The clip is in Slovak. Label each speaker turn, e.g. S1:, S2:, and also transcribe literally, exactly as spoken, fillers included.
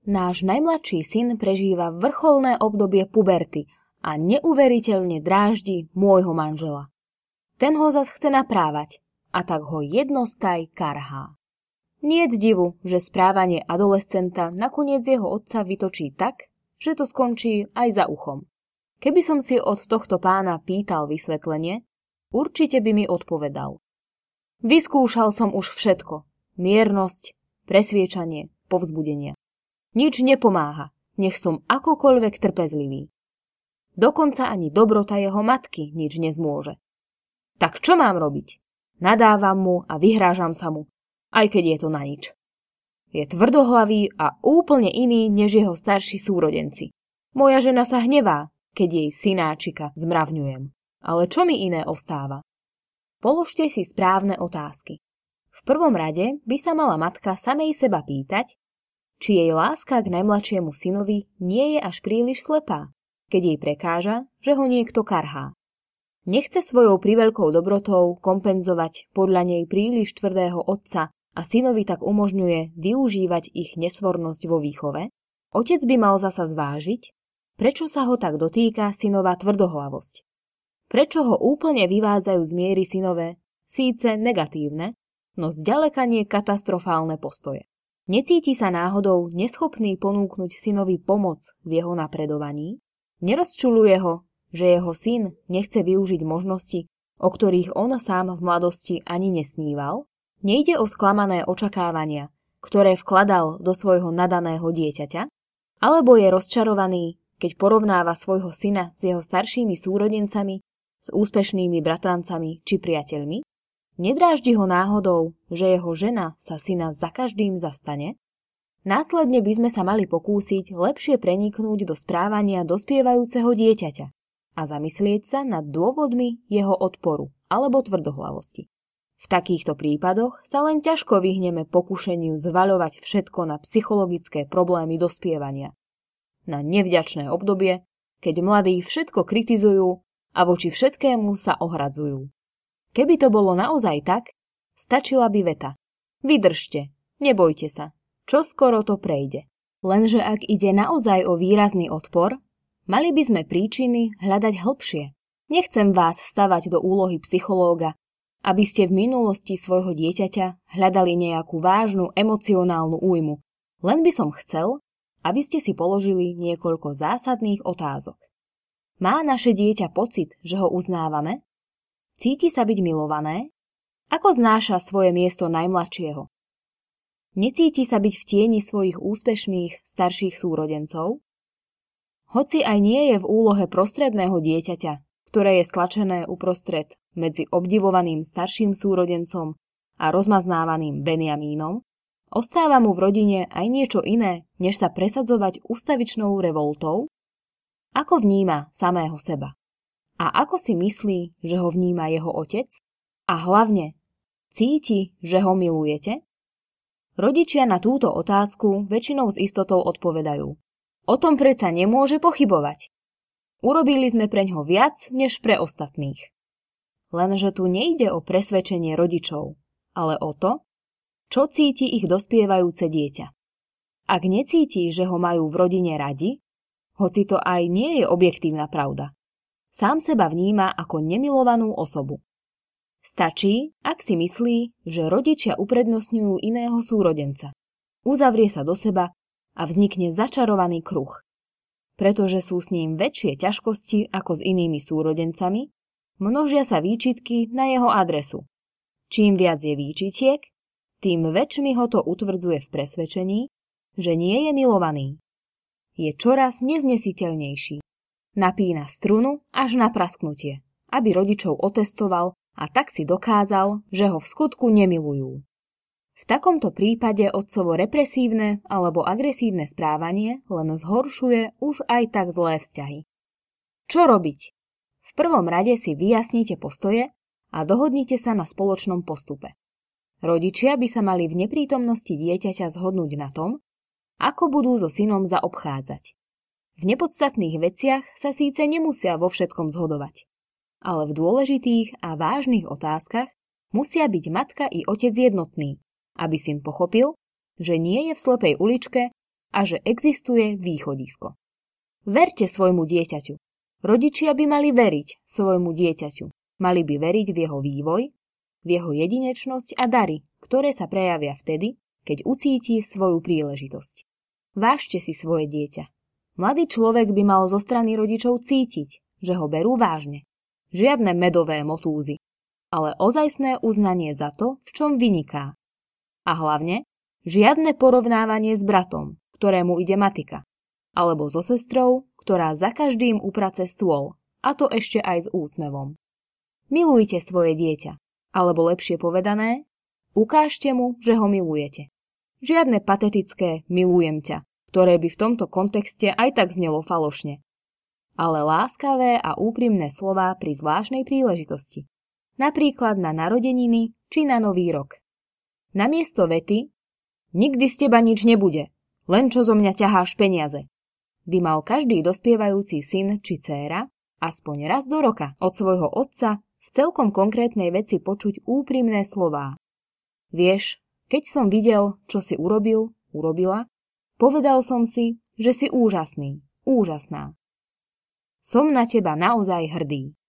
S1: Náš najmladší syn prežíva vrcholné obdobie puberty a neuveriteľne dráždi môjho manžela. Ten ho zas chce naprávať a tak ho jednostaj karhá. Niet divu, že správanie adolescenta nakoniec jeho otca vytočí tak, že to skončí aj za uchom. Keby som si od tohto pána pýtal vysvetlenie, určite by mi odpovedal. Vyskúšal som už všetko. Miernosť, presviečanie, povzbudenie. Nič nepomáha, nech som akokoľvek trpezlivý. Dokonca ani dobrota jeho matky nič nezmôže. Tak čo mám robiť? Nadávam mu a vyhrážam sa mu, aj keď je to na nič. Je tvrdohlavý a úplne iný než jeho starší súrodenci. Moja žena sa hnevá, keď jej synáčika zmravňujem. Ale čo mi iné ostáva? Položte si správne otázky. V prvom rade by sa mala matka samej seba pýtať, či jej láska k najmladšiemu synovi nie je až príliš slepá, keď jej prekáža, že ho niekto karhá. Nechce svojou priveľkou dobrotou kompenzovať podľa nej príliš tvrdého otca a synovi tak umožňuje využívať ich nesvornosť vo výchove? Otec by mal zasa zvážiť, prečo sa ho tak dotýka synová tvrdohlavosť. Prečo ho úplne vyvádzajú z miery synové, síce negatívne, no zďaleka nie katastrofálne postoje. Necíti sa náhodou neschopný ponúknuť synovi pomoc v jeho napredovaní? Nerozčuluje ho, že jeho syn nechce využiť možnosti, o ktorých on sám v mladosti ani nesníval? Nejde o sklamané očakávania, ktoré vkladal do svojho nadaného dieťaťa? Alebo je rozčarovaný, keď porovnáva svojho syna s jeho staršími súrodencami, s úspešnými bratrancami či priateľmi? Nedráždi ho náhodou, že jeho žena sa syna za každým zastane? Následne by sme sa mali pokúsiť lepšie preniknúť do správania dospievajúceho dieťaťa a zamyslieť sa nad dôvodmi jeho odporu alebo tvrdohlavosti. V takýchto prípadoch sa len ťažko vyhneme pokušeniu zvaľovať všetko na psychologické problémy dospievania. Na nevďačné obdobie, keď mladí všetko kritizujú a voči všetkému sa ohradzujú. Keby to bolo naozaj tak, stačila by veta. Vydržte, nebojte sa, čoskoro to prejde. Lenže ak ide naozaj o výrazný odpor, mali by sme príčiny hľadať hlbšie. Nechcem vás stavať do úlohy psychológa, aby ste v minulosti svojho dieťaťa hľadali nejakú vážnu emocionálnu újmu. Len by som chcel, aby ste si položili niekoľko zásadných otázok. Má naše dieťa pocit, že ho uznávame? Cíti sa byť milované? Ako znáša svoje miesto najmladšieho? Necíti sa byť v tieni svojich úspešných starších súrodencov? Hoci aj nie je v úlohe prostredného dieťaťa, ktoré je stlačené uprostred medzi obdivovaným starším súrodencom a rozmaznávaným Benjamínom, ostáva mu v rodine aj niečo iné, než sa presadzovať ustavičnou revoltou? Ako vníma samého seba? A ako si myslí, že ho vníma jeho otec? A hlavne, cíti, že ho milujete? Rodičia na túto otázku väčšinou s istotou odpovedajú. O tom predsa nemôže pochybovať. Urobili sme preňho viac, než pre ostatných. Lenže tu nejde o presvedčenie rodičov, ale o to, čo cíti ich dospievajúce dieťa. Ak necíti, že ho majú v rodine radi, hoci to aj nie je objektívna pravda, sám seba vníma ako nemilovanú osobu. Stačí, ak si myslí, že rodičia uprednostňujú iného súrodenca. Uzavrie sa do seba a vznikne začarovaný kruh. Pretože sú s ním väčšie ťažkosti ako s inými súrodencami, množia sa výčitky na jeho adresu. Čím viac je výčitiek, tým väčšmi ho to utvrdzuje v presvedčení, že nie je milovaný. Je čoraz neznesiteľnejší. Napína strunu až na prasknutie, aby rodičov otestoval a tak si dokázal, že ho v skutku nemilujú. V takomto prípade otcovo represívne alebo agresívne správanie len zhoršuje už aj tak zlé vzťahy. Čo robiť? V prvom rade si vyjasnite postoje a dohodnite sa na spoločnom postupe. Rodičia by sa mali v neprítomnosti dieťaťa zhodnúť na tom, ako budú so synom zaobchádzať. V nepodstatných veciach sa síce nemusia vo všetkom zhodovať, ale v dôležitých a vážnych otázkach musia byť matka i otec jednotní, aby syn pochopil, že nie je v slepej uličke a že existuje východisko. Verte svojmu dieťaťu. Rodičia by mali veriť svojmu dieťaťu. Mali by veriť v jeho vývoj, v jeho jedinečnosť a dary, ktoré sa prejavia vtedy, keď ucíti svoju príležitosť. Vážte si svoje dieťa. Mladý človek by mal zo strany rodičov cítiť, že ho berú vážne. Žiadne medové motúzy, ale ozajstné uznanie za to, v čom vyniká. A hlavne, žiadne porovnávanie s bratom, ktorému ide matika, alebo so sestrou, ktorá za každým uprace stôl, a to ešte aj s úsmevom. Milujte svoje dieťa, alebo lepšie povedané, ukážte mu, že ho milujete. Žiadne patetické milujem ťa, ktoré by v tomto kontexte aj tak znelo falošne. Ale láskavé a úprimné slová pri zvláštnej príležitosti. Napríklad na narodeniny či na nový rok. Namiesto vety nikdy z teba nič nebude, len čo zo mňa ťaháš peniaze, by mal každý dospievajúci syn či dcéra aspoň raz do roka od svojho otca v celkom konkrétnej veci počuť úprimné slová. Vieš, keď som videl, čo si urobil, urobila, povedal som si, že si úžasný, úžasná. Som na teba naozaj hrdý.